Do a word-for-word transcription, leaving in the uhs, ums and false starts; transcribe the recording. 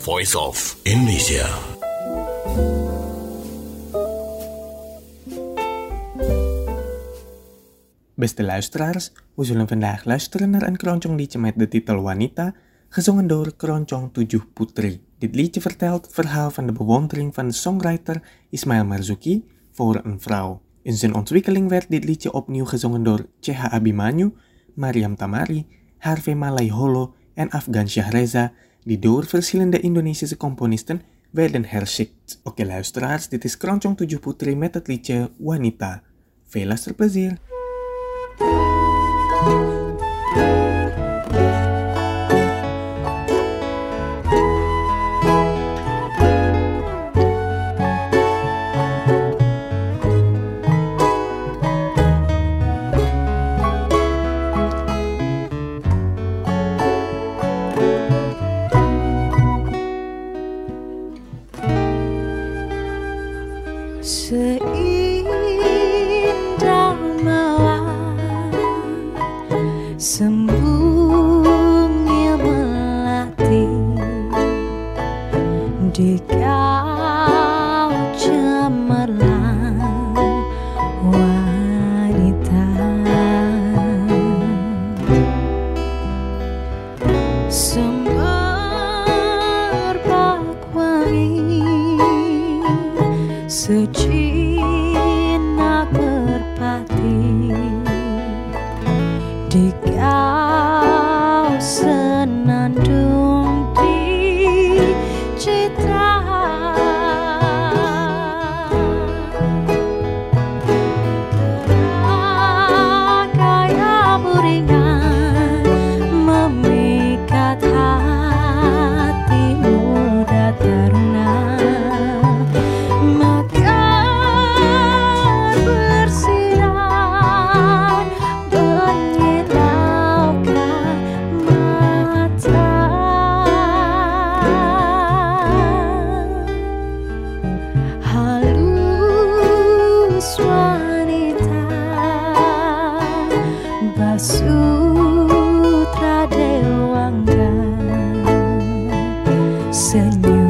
voice of Indonesia. Beste luisteraars, we zullen vandaag luisteren naar een keroncong liedje met de titel Wanita, gezongen door Keroncong Tujuh Putri. Dit liedje vertelt het verhaal van de bewondering van de songwriter Ismail Marzuki voor een vrouw. In zijn ontwikkeling werd dit liedje opnieuw gezongen door C H Abimanyu, Mariam Tamari, Harvey Malaiholo en Afgan Shahreza, die door verschillende Indonesische componisten werden herschikt. Oké luisteraars, dit is Keroncong Tujuh Putri met het liedje Wanita. Veel luisterplezier! Seindah mawar, sembunyi melati di kau cemerlang wanita, semerbak wangi sejinak merpati di kau senandung di citra, gaya buringan memikat hati muda teruna. Sutra Dewangga, senyum